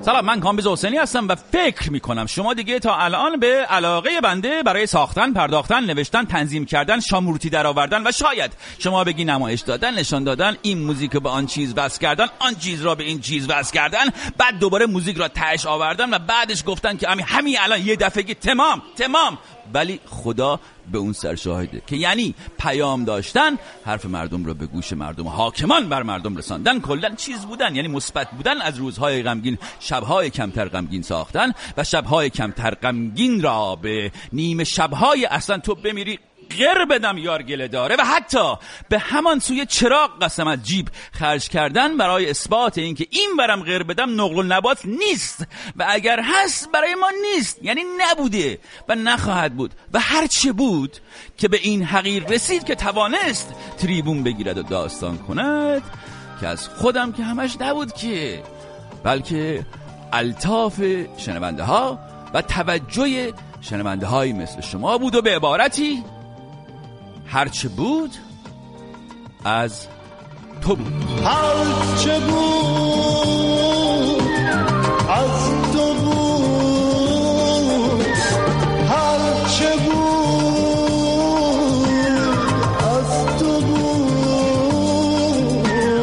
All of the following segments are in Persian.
سلام، من کامبیز حسینی هستم و فکر میکنم شما دیگه تا الان به علاقه بنده برای ساختن، پرداختن، نوشتن، تنظیم کردن، شامورتی در آوردن و شاید شما بگی نمایش دادن، نشان دادن، این موزیک به آن چیز وصل کردن، آن چیز را به این چیز وصل کردن، بعد دوباره موزیک را تهش آوردن و بعدش گفتن که همین الان یه دفعگی تمام. ولی خدا به اون سرشاهده که یعنی پیام داشتن، حرف مردم رو به گوش مردم، حاکمان بر مردم رساندن، کلا چیز بودن، یعنی مثبت بودن، از روزهای غمگین شبهای کمتر غمگین ساختن و شبهای کمتر غمگین را به نیمه شبهای اصلا تو بمیری غیر بدم یار گله داره و حتی به همان سوی چراغ قسم از جیب خرج کردن برای اثبات اینکه این برم غیر بدم نقل و نبات نیست و اگر هست برای ما نیست، یعنی نبوده و نخواهد بود و هرچه بود که به این حقیر رسید که توانست تریبون بگیرد و داستان کند که از خودم که همش نبود که، بلکه الطاف شنونده ها و توجه شنونده هایی مثل شما بود و به عبارتی هرچه بود از تو بود. هرچه بود از تو بود، هرچه بود از تو بود،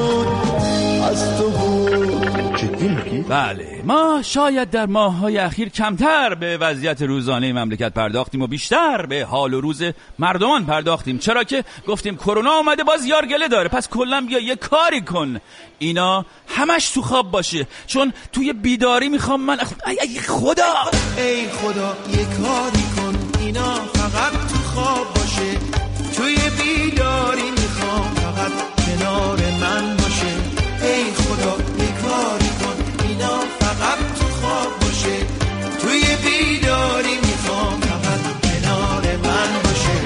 از تو بود. جدی میگی؟ بله، ما شاید در ماه‌های اخیر کمتر به وضعیت روزانه مملکت پرداختیم و بیشتر به حال و روز مردمان پرداختیم، چرا که گفتیم کرونا اومده باز یار گله داره، پس کلا بیا یه کاری کن اینا همش تو خواب باشه، چون توی بیداری میخوام من ای خدا ای خدا یه کاری کن اینا فقط تو خواب باشه، توی بیداری میخوام فقط کنار من باشه، ای خدا یه کاری کن اینا فقط تو خواب باشه، توی بیداری میخوام فقط کنار من باشه.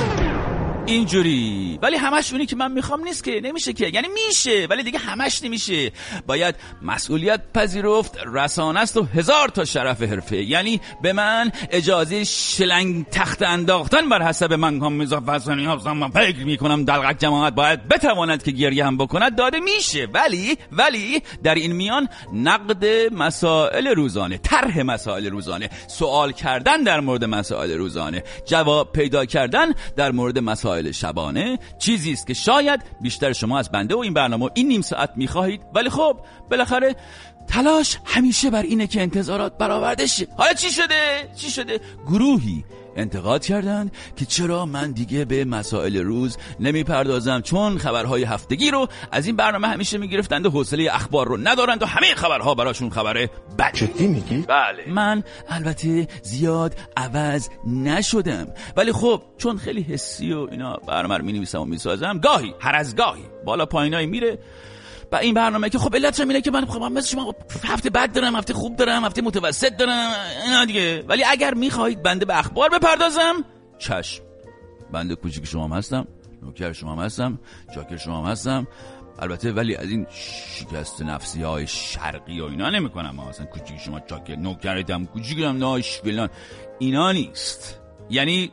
اینجوری. ولی همش اونی که من میخوام نیست که، نمیشه که، یعنی میشه ولی دیگه همش نمیشه، باید مسئولیت پذیرفت، رسانه است و 1000 تا شرف حرفه، یعنی به من اجازه شلنگ تخت انداختن بر حسب من کامبیز حسینی هستم، من فکر میکنم دلقک جماعت باید بتواند که گریه هم بکند داده میشه، ولی در این میان نقد مسائل روزانه، طرح مسائل روزانه، سوال کردن در مورد مسائل روزانه، جواب پیدا کردن در مورد مسائل شبانه چیزی است که شاید بیشتر شما از بنده و این برنامه این نیم ساعت میخواهید، ولی خب بالاخره تلاش همیشه بر اینه که انتظارات برآورده شه. حالا چی شده؟ گروهی انتقاد کردند که چرا من دیگه به مسائل روز نمیپردازم، چون خبرهای هفتگی رو از این برنامه همیشه میگرفتند و حوصله اخبار رو ندارند و همه خبرها براشون خبره بد. جدی میگی؟ بله. من البته زیاد عوض نشدم، ولی خب چون خیلی حسی و اینا برنامه رو مینویسم و میسازم، گاهی هر از گاهی بالا پایینایی میره و این برنامه که خب علتش اینه که من مثل شما هفته بد دارم، هفته خوب دارم، هفته متوسط دارم اینا دیگه، ولی اگر میخواهید بنده به اخبار بپردازم چشم، بنده کوچیک شما هم هستم، نوکر شما هم هستم، چاکر شما هم هستم البته، ولی از این شکست نفسی های شرقی و اینا نمی کنم، اصلا کوچیک شما چاکر نوکرتم کوچیکم ناش فلان اینا نیست، یعنی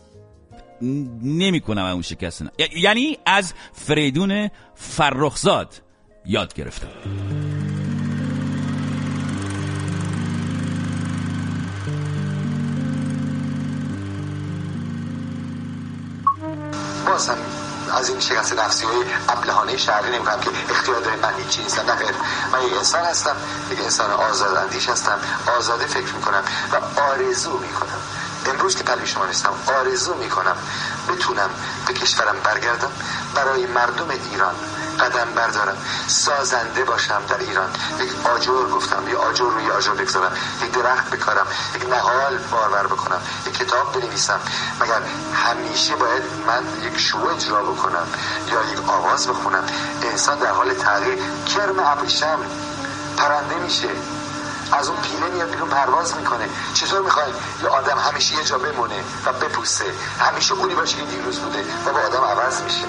نمی کنم اون شکست یعنی از فریدون فرخزاد یاد گرفتم. باز هم از این شکست نفسی های ابلهانه شهری نمی‌کنم که اختیار داره، من هیچی نیستم، نه خیر، من یک انسان هستم، یک انسان آزاداندیش هستم، آزاده فکر میکنم و آرزو میکنم، امروز که پلوی شما نیستم آرزو میکنم بتونم به کشورم برگردم، برای مردم ایران قدم بردارم، سازنده باشم در ایران، یک آجر گفتم، یک آجر روی آجر بگذارم، یک درخت بکارم، یک نهال بارور بکنم، یک کتاب بنویسم، مگر همیشه باید من یک شو اجرا بکنم یا یک آواز بخونم؟ انسان در حال تغییر، کرم ابریشم پرنده میشه، از اون پیله میاد بیرون پرواز میکنه، چطور میخوای یه آدم همیشه یه جا بمونه و بپوسه، همیشه اونی باشه که دیروز بوده و با آدم عوض میشه،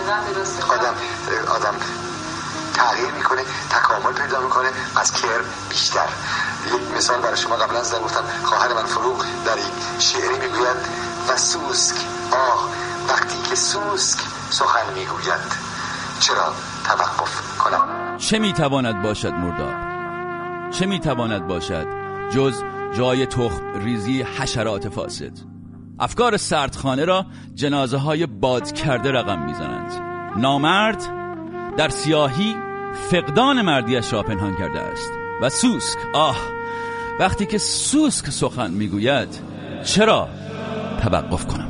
آدم تغییر میکنه، تکامل پیدا میکنه، از کرم بیشتر. یک مثال برای شما قبلا زدم، گفتم خواهر من فروغ در یک شعری میگوید و سوسک وقتی که سوسک سخن میگوید چرا توقف کنم؟ چه میتواند باشد مردار؟ چه میتواند باشد جز جای تخم ریزی حشرات فاسد؟ افکار سردخانه را جنازه های باد کرده رقم میزنند. نامرد در سیاهی فقدان مردیش را پنهان کرده است و سوسک، وقتی که سوسک سخن میگوید چرا توقف کنم؟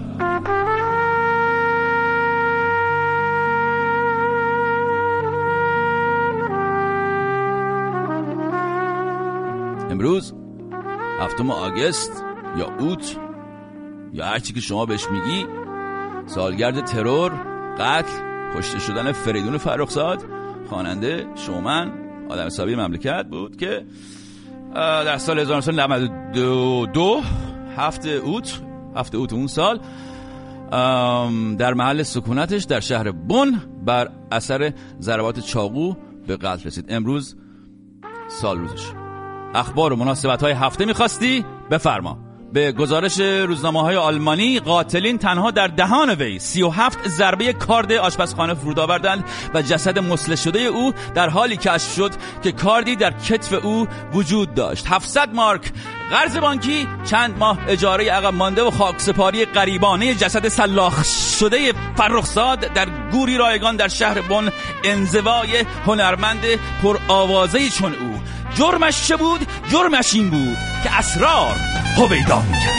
امروز 7 آگوست یا اوت یا هرچی که شما بهش میگی، سالگرد ترور، قتل، کشته شدن فریدون فرخزاد، خواننده، شومن، آدم حسابی مملکت بود که در سال 1992 7 اوت اون سال در محل سکونتش در شهر بن بر اثر ضربات چاقو به قتل رسید. امروز سال روزش. اخبار و مناسبت‌های هفته می‌خواستی؟ بفرما. به گزارش روزنامه‌های آلمانی، قاتلین تنها در دهان وی 37 ضربه کارد آشپزخانه فرود آوردند و جسد مسلح شده او در حالی کشف شد که کاردی در کتف او وجود داشت. 700 مارک قرض بانکی، چند ماه اجاره عقب مانده و خاکسپاری غریبانه جسد سلاخ شده فرخزاد در گوری رایگان در شهر بن، انزوای هنرمند پرآوازه‌ای چون او. جرمش چه بود؟ جرمش این بود که اسرار هویدا میکرد.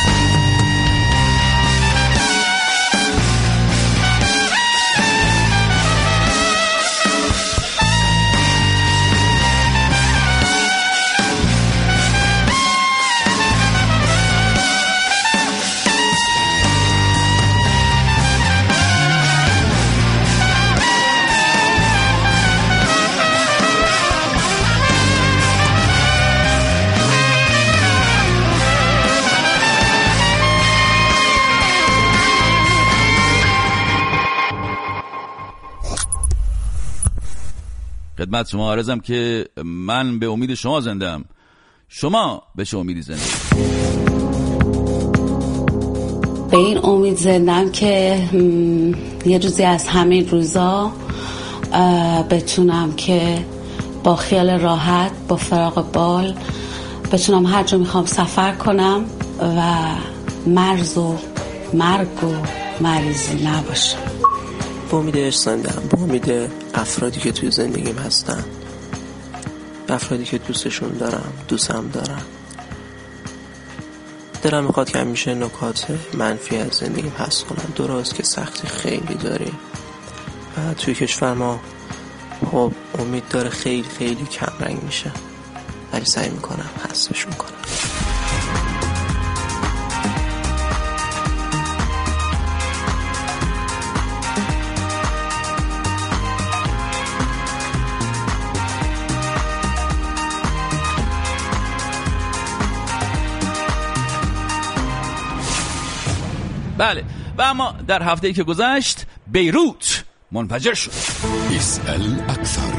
خدمت شما عرضم که من به امید شما زندم، شما به چه امیدی زنده؟ به این امید زندم که یه روزی از همین روزا بتونم که با خیال راحت، با فراغ بال بتونم هر جا میخوام سفر کنم و مرز و مرگ و مریضی نباشه. با امید عشق زندم، با امید افرادی که توی زندگیم هستن، افرادی که دوستشون دارم، دوستم دارم. دلم میخواد که همیشه نکات منفی از زندگیم حذف کنم. درست که سختی خیلی داریم و توی کشور ما خب امید داره خیلی خیلی کم رنگ میشه، ولی سعی میکنم حذفش میکنم. بله، و اما در هفته‌ای که گذشت بیروت منفجر شد. اسأل أكثر.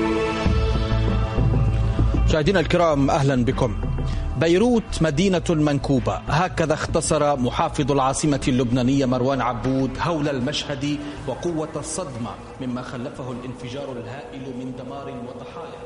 مشاهدينا الكرام أهلا بكم. بيروت مدينة منكوبة، هكذا اختصر محافظ العاصمة اللبنانية مروان عبود هول المشهد وقوة الصدمة مما خلفه الانفجار الهائل من دمار وضحايا.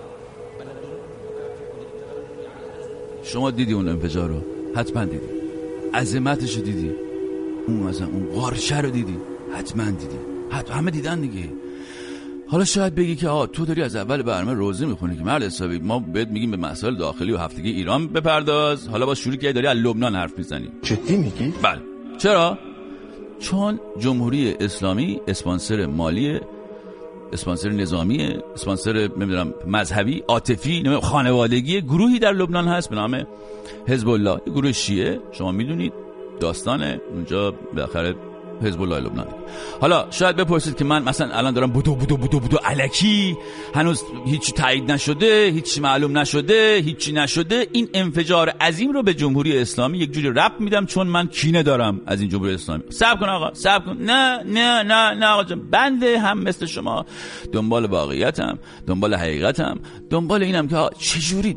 شما دیدی اون انفجار رو؟ حتما دیدی. عظمتش رو دیدی. اون قارچه رو دیدی؟ حتما دیدی. همه دیدن دیگه. حالا شاید بگی که تو داری از اول برنامه روزه میخونی که مرد حسابی، ما بهت میگیم به مسائل داخلی و هفتگی ایران بپرداز، حالا با شروع که داری از لبنان حرف میزنی. جدی میگی؟ بله. چرا؟ چون جمهوری اسلامی اسپانسر مالی، اسپانسر نظامی، اسپانسر نمیدونم مذهبی، عاطفی، خانوادگی گروهی در لبنان هست به نام حزب الله، گروه شیعه. شما میدونید داستانه اونجا بالاخره حزب الله لبنان. حالا شاید بپرسید که من مثلا الان دارم بودو الکی، هنوز هیچی تایید نشده، هیچی معلوم نشده، هیچی نشده، این انفجار عظیم رو به جمهوری اسلامی یک جوری ربط میدم چون من کینه دارم از این جمهوری اسلامی. صبر کن آقا، صبر کن. نه آقا جان، بنده هم مثل شما دنبال واقعیتم، دنبال حقیقتم، دنبال اینم که چجوری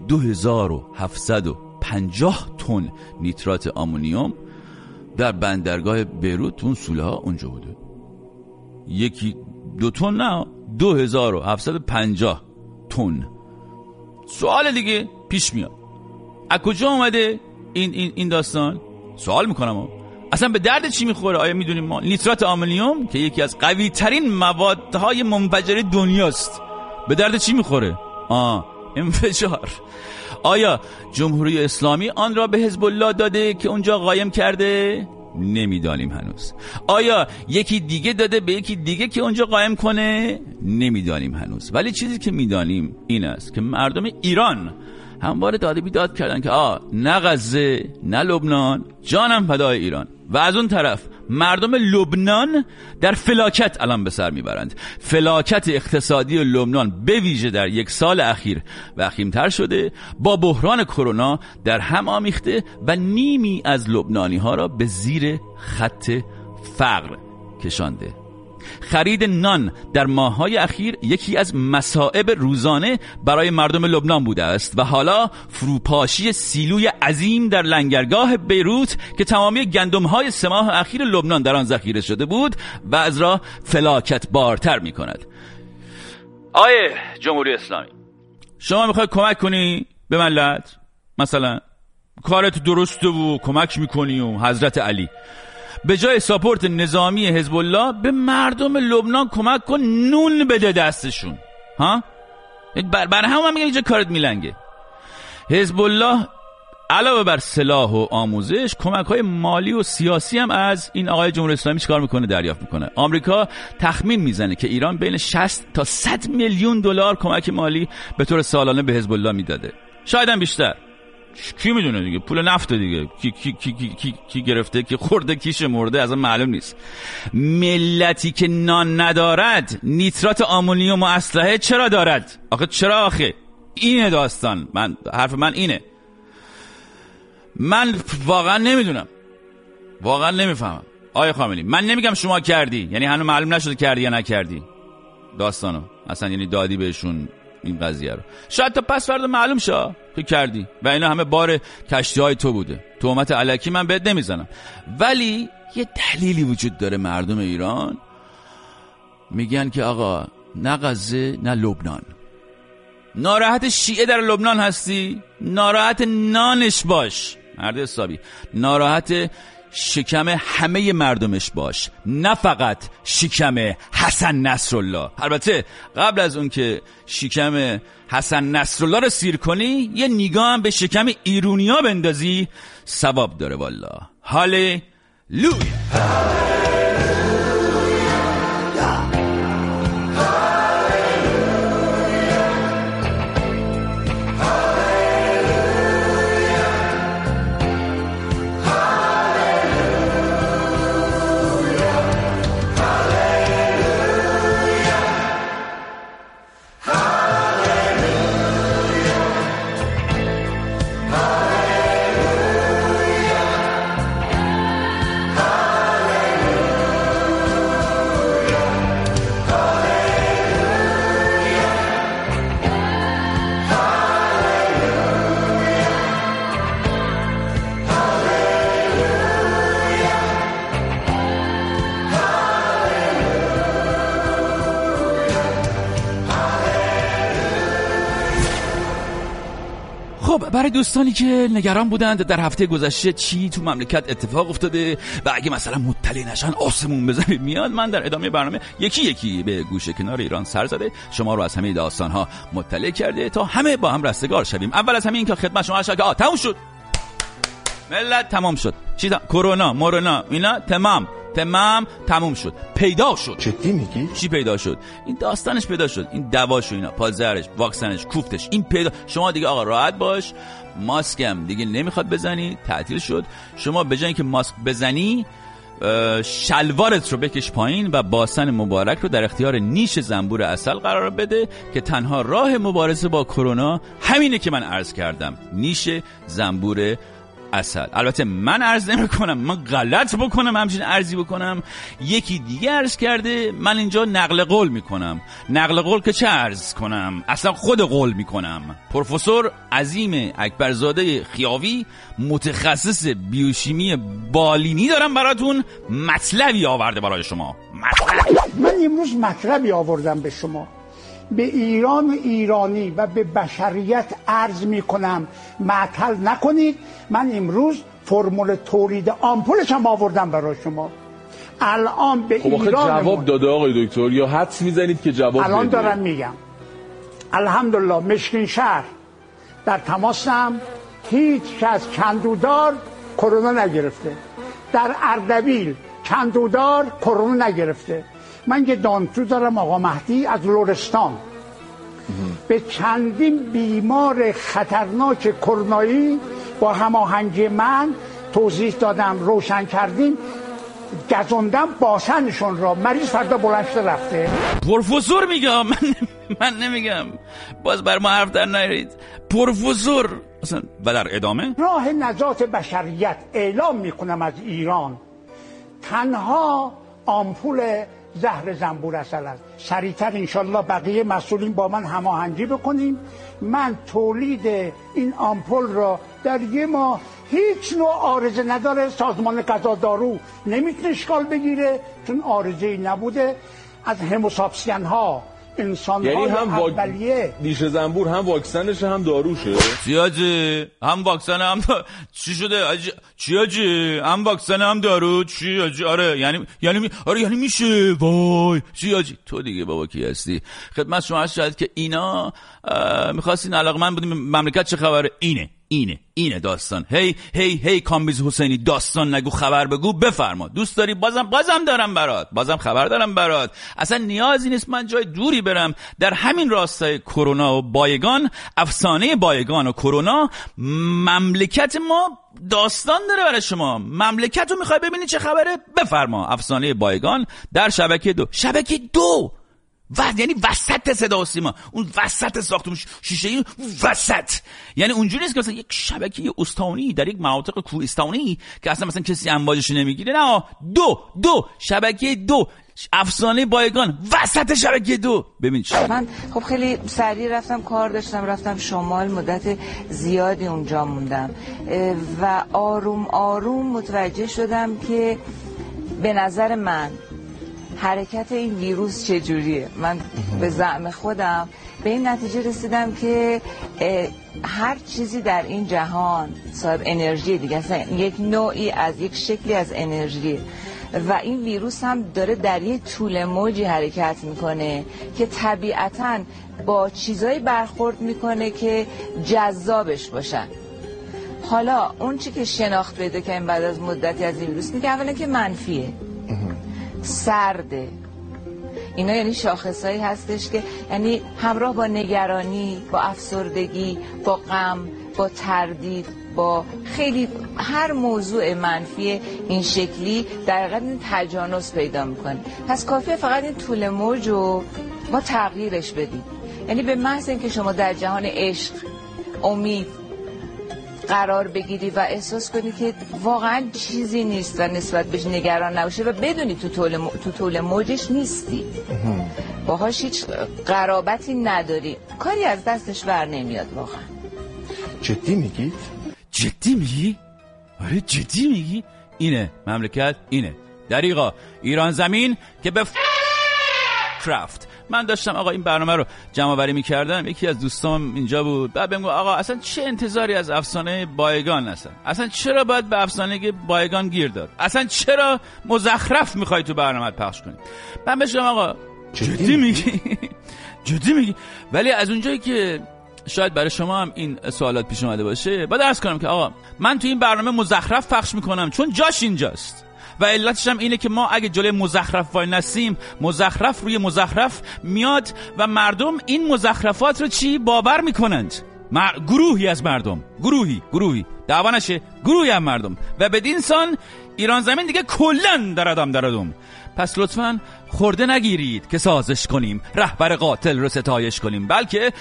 2750 تن نیترات آمونیوم در بندرگاه بیروت اون سوله ها اونجا بوده. 1-2 تن نه، 2750 تن. سوال دیگه پیش میاد، از کجا اومده این داستان؟ سوال میکنم اصلا به درد چی میخوره؟ آیا میدونیم ما نیترات آمونیوم که یکی از قوی ترین موادهای منفجره دنیاست به درد چی میخوره؟ انفجار. آیا جمهوری اسلامی آن را به حزب الله داده که اونجا قایم کرده؟ نمیدانیم هنوز. آیا یکی دیگه داده به یکی دیگه که اونجا قایم کنه؟ نمیدانیم هنوز. ولی چیزی که میدانیم این است که مردم ایران همواره داده بیداد کردن که نه غزه نه لبنان، جانم فدای ایران. و از اون طرف مردم لبنان در فلاکت الان به سر میبرند. فلاکت اقتصادی لبنان به ویژه در یک سال اخیر وخیم‌تر شده، با بحران کرونا در هم آمیخته و نیمی از لبنانی ها را به زیر خط فقر کشانده. خرید نان در ماه‌های اخیر یکی از مصائب روزانه برای مردم لبنان بوده است و حالا فروپاشی سیلوی عظیم در لنگرگاه بیروت که تمامی گندم‌های 3 ماه اخیر لبنان در آن ذخیره شده بود و از را فلاکت بارتر می‌کند. آیه جمهوری اسلامی، شما می‌خوای کمک کنی به ملت؟ مثلا کارت درسته و کمک می‌کنی و حضرت علی، به جای ساپورت نظامی حزب الله به مردم لبنان کمک کن، نون بده دستشون. برای همون من میگم اینجا کارت میلنگه. حزب الله علاوه بر سلاح و آموزش، کمک‌های مالی و سیاسی هم از این آقای جمهوری اسلامی چیکار میکنه؟ دریافت میکنه. آمریکا تخمین میزنه که ایران بین 60 تا 100 میلیون دلار کمک مالی به طور سالانه به حزب الله میداده، شاید هم بیشتر. کی میدونه دیگه، پول نفت دیگه، کی گرفته، کی خورده، کی شمرده، اصلا معلوم نیست. ملتی که نان ندارد نیترات آمونیوم و اسلحه چرا دارد؟ چرا اینه داستان. حرف من اینه. من واقعا نمیدونم، واقعا نمیفهمم. آیه خامنه‌ای، من نمیگم شما کردی، یعنی هنوز معلوم نشده کردی یا نکردی داستانو، اصلا یعنی دادی بهشون این قضیه رو. شاید تا پس فردا معلوم شه که کردی و اینا همه بار کشتی‌های تو بوده. تهمت الکی من بهت نمیزنم، ولی یه دلیلی وجود داره. مردم ایران میگن که آقا نه غزه نه لبنان. ناراحت شیعه در لبنان هستی؟ ناراحت نانش باش مرد حسابی، ناراحت شکم همه مردمش باش، نه فقط شکم حسن نصرالله. البته قبل از اون که شکم حسن نصرالله رو سیر کنی، یه نگاه هم به شکم ایرونیا بندازی، ثواب داره والله. هاللویا. خب برای دوستانی که نگران بودند در هفته گذشته چی تو مملکت اتفاق افتاده و اگه مثلا مطلع نشن آسمون بزنید میاد، من در ادامه برنامه یکی یکی به گوشه کنار ایران سر زده شما رو از همه داستان‌ها مطلع کرده تا همه با هم رستگار شویم. اول از همه این که خدمت شما عرض که تموم شد ملت، تمام شد. کرونا مورونا اینا تمام شد، پیدا شد. جدی میگی؟ چی پیدا شد؟ این داستانش پیدا شد، این دواش و اینا، پازرش، واکسنش، کوفتش، این پیدا. شما دیگه آقا راحت باش، ماسک هم دیگه نمیخواد بزنی، تعطیل شد. شما به جای اینکه ماسک بزنی شلوارت رو بکش پایین و باسن مبارک رو در اختیار نیش زنبور عسل قرار بده که تنها راه مبارزه با کرونا همینه که من عرض کردم، نیش زنبور عسل. البته من عرض نمی کنم، من غلط بکنم همچین عرضی بکنم، یکی دیگه عرض کرده، من اینجا نقل قول میکنم. نقل قول که چه عرض کنم، اصلا خود قول میکنم. پروفسور عظیم اکبرزاده خیاوی، متخصص بیوشیمی بالینی، دارم براتون مطلبی آورده برای شما. من امروز مطلبی آوردم به شما. به ایران و ایرانی و به بشریت عرض می کنم معطل نکنید. من امروز فرمول تولید آمپولش هم آوردم برای شما. الان به ایران جواب داده آقای دکتر یا حدس میزنید که جواب الان بده؟ دارم میگم الحمدلله مشکین شهر در تماسم، هیچ کس کندودار کرونا نگرفته. در اردبیل کندودار کرونا نگرفته. من یه دانشجو دارم آقا مهدی از لرستان، به چندین بیمار خطرناک کرونایی با هماهنگی من توضیح دادم، روشن کردیم، گزوندم باسنشون را. مریض فردا بلند شده رفته. پروفسور میگم، من نمیگم، باز بر ما حرف در نیارید. پروفسور اصلا. و در ادامه راه نجات بشریت اعلام میکنم از ایران تنها آمپول زهر زنبور عسل است. سریعتر انشالله بقیه مسئولین با من هماهنگی بکنیم. من تولید این آمپول را در یه ماه، هیچ نوع عارضه نداره، سازمان غذا دارو نمیتونه اشکال بگیره چون عارضه‌ای نبوده. از هموساپسین ها، انسان یعنی های هم اولیه نیش زنبور هم واکسنشه هم داروشه. چیاجی هم واکسن هم چی شده چیاجی هم واکسن هم دارو چیاجی؟ آره یعنی میشه. وای چیاجی تو دیگه بابا کی هستی؟ خدمت شما عرض شد که اینا میخواستین علاقمند بودیم مملکت چه خبره. اینه داستان. هی کامبیز حسینی داستان نگو، خبر بگو، بفرما. دوست داری بازم دارم برات، بازم خبر دارم برات. اصلا نیازی نیست من جای دوری برم. در همین راستای کرونا و بایگان، افسانه بایگان و کرونا، مملکت ما داستان داره برای شما. مملکت رو میخوای ببینی چه خبره؟ بفرما. افسانه بایگان در شبکه 2 یعنی وسط صدا و سیما، اون وسط ساختمون شیشه‌ای وسط. یعنی اونجوری نیست که مثلا یک شبکه استانی در یک مناطق کوهستانی که اصلا مثلا کسی امواجش نمیگیره. نه، دو شبکه 2 افسانه بایگان وسط شبکه 2. ببین چی. من خب خیلی سریع رفتم، کار داشتم، رفتم شمال، مدت زیادی اونجا موندم و آروم متوجه شدم که به نظر من حرکت این ویروس چجوریه. من به زعم خودم به این نتیجه رسیدم که هر چیزی در این جهان صاحب انرژی دیگه، اصلا یک نوعی از یک شکلی از انرژی و این ویروس هم داره در یک طول موجی حرکت میکنه که طبیعتاً با چیزایی برخورد میکنه که جذابش باشن. حالا اون چی که شناخت پیدا کردیم بعد از مدتی از این ویروس میگه اولا که منفیه، سرده. اینا یعنی شاخصایی هستش که یعنی همراه با نگرانی، با افسردگی، با غم، با تردید، با خیلی هر موضوع منفی این شکلی در حقیقت این تجانس پیدا میکنه. پس کافیه فقط این طول موج رو ما تغییرش بدیم. یعنی به محض اینکه شما در جهان عشق، امید قرار بگیری و احساس کنی که واقعا چیزی نیست و نسبت بهش نگران نباشه و بدونی تو طول موجش نیستی، باهاش هیچ قرابتی نداری، کاری از دستش بر نمیاد. واقعا جدی میگید؟ جدی میگی؟ آره جدی میگی؟ اینه مملکت، اینه دریغا ایران زمین که به کرافت. من داشتم آقا این برنامه رو جمع آوری می‌کردم، یکی از دوستام اینجا بود، بعد بهم گفت آقا اصلا چه انتظاری از افسانه بایگان هستن؟ اصلا چرا باید به افسانه بایگان گیر داد؟ اصلا چرا مزخرف می‌خوای تو برنامه‌ت پخش کنی؟ من بهش گفتم آقا جدی میگی؟ جدی میگی؟ ولی از اونجایی که شاید برای شما هم این سوالات پیش اومده باشه، باید عرض کنم که آقا من تو این برنامه مزخرف پخش می‌کنم چون جاش اینجاست. و علتش هم اینه که ما اگه جلوی مزخرف وای نسیم، مزخرف روی مزخرف میاد و مردم این مزخرفات رو چی باور میکنند. گروهی از مردم، گروهی دعوا نشه، گروهی از مردم و بدین سان ایران زمین دیگه کلن در ادم. پس لطفاً خورده نگیرید که سازش کنیم، رهبر قاتل رو ستایش کنیم، بلکه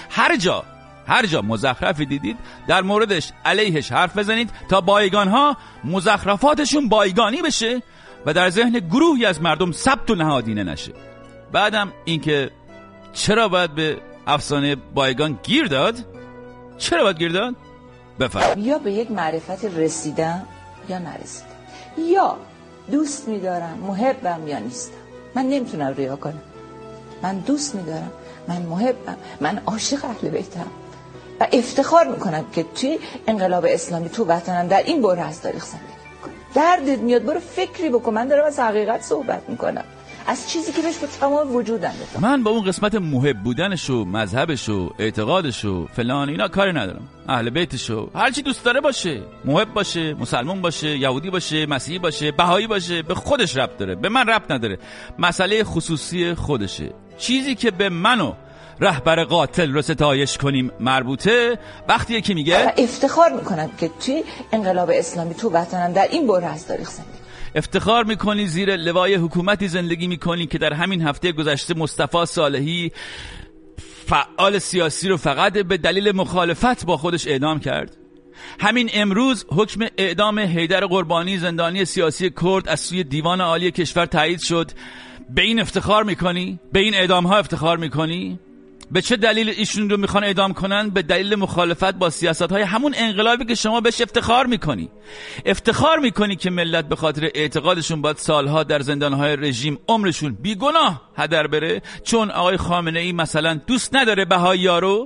هر جا مزخرفی دیدید در موردش علیهش حرف بزنید تا بایگان ها مزخرفاتشون بایگانی بشه و در ذهن گروهی از مردم ثبت و نهادینه نشه. بعدم اینکه چرا باید به افسانه بایگان گیر داد؟ چرا باید گیر داد؟ بفرمایید. یا به یک معرفت رسیدم یا نرسیدم، یا دوست می‌دارم محبم یا نیستم. من نمیتونم ریا کنم. من دوست می‌دارم من محبم، من عاشق اهل بیتم و افتخار میکنم که توی انقلاب اسلامی تو وطنم در این بره از تاریخ زندگی میکنم. دردت میاد برو فکری بکن. من دارم از حقیقت صحبت میکنم، از چیزی که بهش با تمام وجودم بتونم. من با اون قسمت محب بودنش و مذهبش و اعتقادش و فلان اینا کاری ندارم. اهل بیتش و هر چی دوست داره باشه، محب باشه، مسلمان باشه، یهودی باشه، مسیحی باشه، بهایی باشه، به خودش ربط داره، به من ربط نداره. مسئله خصوصی خودشه. چیزی که به منو رهبر قاتل رو ستایش کنیم مربوطه وقتیه که میگه افتخار میکنم که توی انقلاب اسلامی تو وطنم در این بره از تاریخ زندگی. افتخار میکنی زیر لوای حکومتی زندگی میکنی که در همین هفته گذشته مصطفی صالحی فعال سیاسی رو فقط به دلیل مخالفت با خودش اعدام کرد. همین امروز حکم اعدام حیدر قربانی زندانی سیاسی کرد از سوی دیوان عالی کشور تایید شد. به این افتخار میکنی؟ به این اعدام ها افتخار میکنی؟ به چه دلیل ایشون رو میخوان اعدام کنن؟ به دلیل مخالفت با سیاست‌های همون انقلابی که شما بهش افتخار میکنی. افتخار میکنی که ملت به خاطر اعتقادشون باید سالها در زندان‌های رژیم عمرشون بیگناه هدر بره چون آقای خامنه‌ای مثلا دوست نداره بهایی‌ها رو.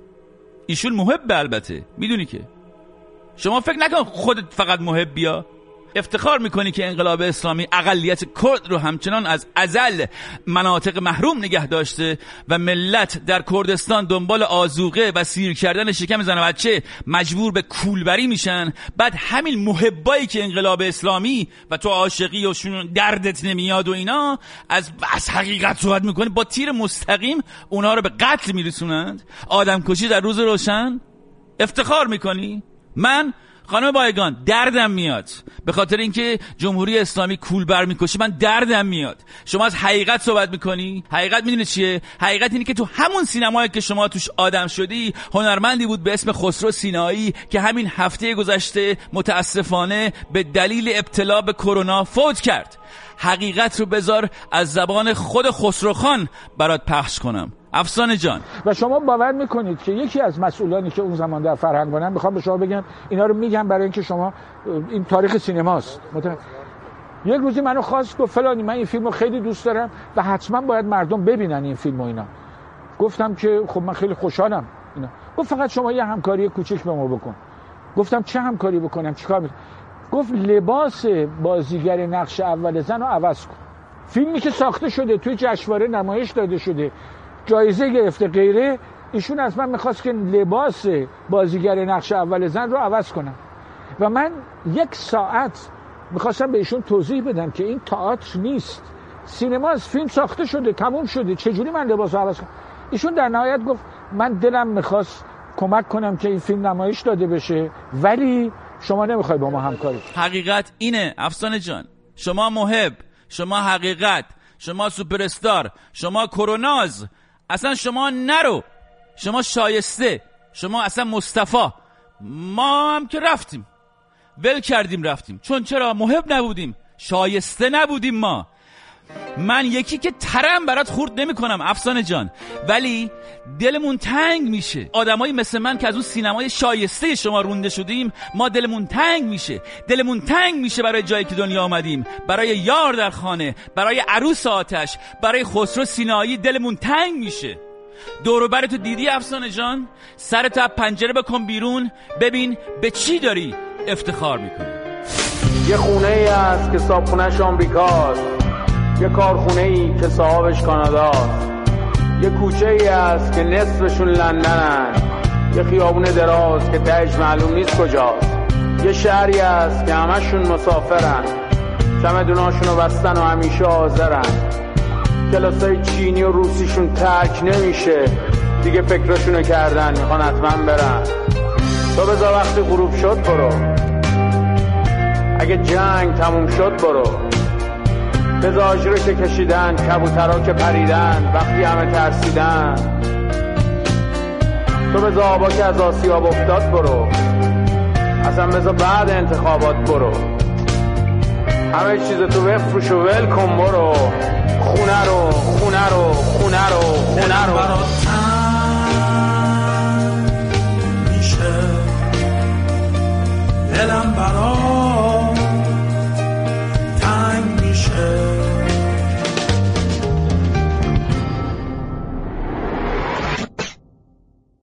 ایشون محب، البته میدونی که. شما فکر نکن خودت فقط محبیا. افتخار میکنی که انقلاب اسلامی اقلیت کرد رو همچنان از ازل مناطق محروم نگه داشته و ملت در کردستان دنبال آذوقه و سیر کردن شکم زن و بچه مجبور به کولبری میشن. بعد همین محبایی که انقلاب اسلامی و تو عاشقی و شون دردت نمیاد و اینا از حقیقت صحبت میکنی، با تیر مستقیم اونها رو به قتل میرسونند، آدم کشی در روز روشن. افتخار میکنی؟ من خانم بایگان دردم میاد به خاطر اینکه جمهوری اسلامی کولبر میکشه. من دردم میاد. شما از حقیقت صحبت میکنی. حقیقت میدونی چیه؟ حقیقت اینه که تو همون سینمایی که شما توش آدم شدی هنرمندی بود به اسم خسرو سینایی که همین هفته گذشته متاسفانه به دلیل ابتلا به کرونا فوت کرد. حقیقت رو بذار از زبان خود خسروخان برات پخش کنم. افسانه جان، و شما باور میکنید که یکی از مسئولانی که اون زمان در فرهنگ بودن، میخوام به شما بگم اینا رو میگم برای اینکه شما این تاریخ سینماست، یک روزی منو خواست گفت فلانی من این فیلمو خیلی دوست دارم و حتما باید مردم ببینن این فیلمو اینا. گفتم که خب من خیلی خوشحالم اینا. گفت فقط شما یه همکاری کوچیک به ما بکن. گفتم چه همکاری بکنم؟ چیکار میکنم؟ گفت لباس بازیگر نقش اول زن رو عوض کن. فیلمی که ساخته شده توی جشنواره نمایش داده شده، جایزه گرفته غیره، ایشون از من میخواست که لباس بازیگر نقش اول زن رو عوض کنم و من 1 ساعت میخواستم به ایشون توضیح بدم که این تئاتر نیست، سینما است، فیلم ساخته شده، تموم شده، چجوری من لباس رو عوض کنم؟ ایشون در نهایت گفت من دلم میخواست کمک کنم که این فیلم نمایش داده بشه ولی شما نمیخوای با ما همکاری. حقیقت اینه افسانه جان. شما محب، شما حقیقت، شما سوپر استار، شما کروناز، اصلا شما نرو، شما شایسته، شما اصلا مصطفی. ما هم که رفتیم ول کردیم رفتیم. چون چرا؟ محب نبودیم، شایسته نبودیم ما. من یکی که ترم برات خورد نمی کنم افسانه جان، ولی دلمون تنگ میشه. آدمایی مثل من که از اون سینمای شایسته شما رونده شدیم، ما دلمون تنگ میشه. دلمون تنگ میشه برای جایی که دنیا آمدیم، برای یار در خانه، برای عروس آتش، برای خسرو سینایی دلمون تنگ میشه. دور و برتو دیدی افسانه جان؟ سرتو از پنجره بکن بیرون، ببین به چی داری افتخار میکنی. یه خونه ای هست که صاحبخونه‌اش آمریکاست، یه کارخونه ای که صاحبش کاناداست، یه کوچه ای هست که نصفشون لندنن، یه خیابون دراز که تهش معلوم نیست کجاست، یه شهری هست که همشون مسافرن، چمدوناشونو بستن و همیشه حاضرن، کلاسای چینی و روسیشون ترک نمیشه، دیگه فکرشونو کردن میخوان حتما برن. تو بذار وقتی غروب شد برو، اگه جنگ تموم شد برو، بزاج رو که کشیدن، کبوترها که پریدن وقتی همه ترسیدن، تو بزا آبا که از آسیاب افتاد برو، اصلا بزا بعد انتخابات برو، همه چیز تو بفروش و ول کن برو، خونه رو خونه رو خونه رو خونه رو